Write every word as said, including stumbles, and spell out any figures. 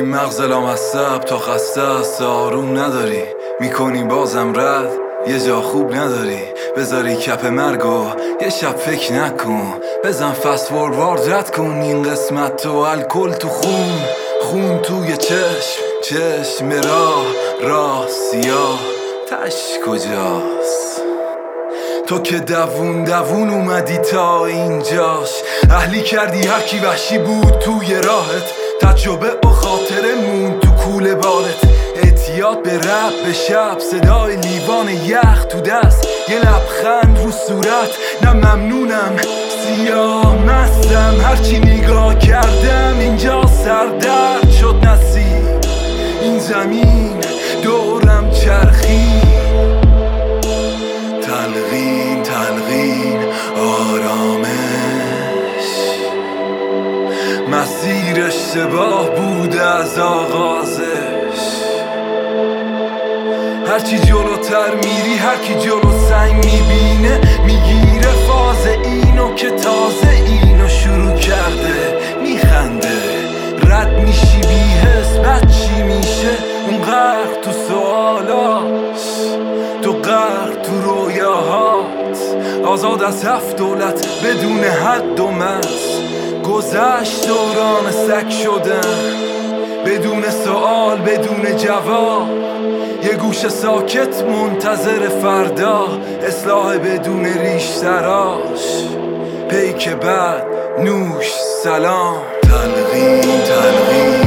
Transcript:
این مغز لامصب تا خسته است آروم نداری، میکنی بازم رد یه جا خوب نداری، بذاری کپ مرگو یه شب فکر نکن، بزن فست فوروارد رد کن این قسمت تو، الکل تو خون، خون توی چشم، چشم راه، راه سیاه، تش کجاست؟ تو که دوون دوون اومدی تا اینجاش، اهلی کردی هرکی وحشی بود توی راهت، تجربه و خاطره مون تو کوله بالت، اعتیاد به رب به شب، صدای لیوان یخ تو دست، یه لبخند رو صورت، نه ممنونم سیاه مستم، هرچی نگاه کردم اینجا سردرد شد نصیب، این زمین دورم چرخی، تلقین تلقین آرامش، مسیر اشتباه بود از آغازش، هرچی جلوتر میری هرکی جلو سنگ میبینه، میگیره فاز اینو که تازه اینو شروع کرده، میخنده رد میشی بی حس، بعد چی میشه؟ اون غرق تو سوالاش، تو غرق تو رویاهات، آزاد از هفت دولت بدون حد و مرز، گذشت دوران سگ شدن بدون سوال بدون جواب، یه گوش ساکت منتظر فردا، اصلاح بدون ریش تراش، پیک بعد نوش سلام، تلقین تلقین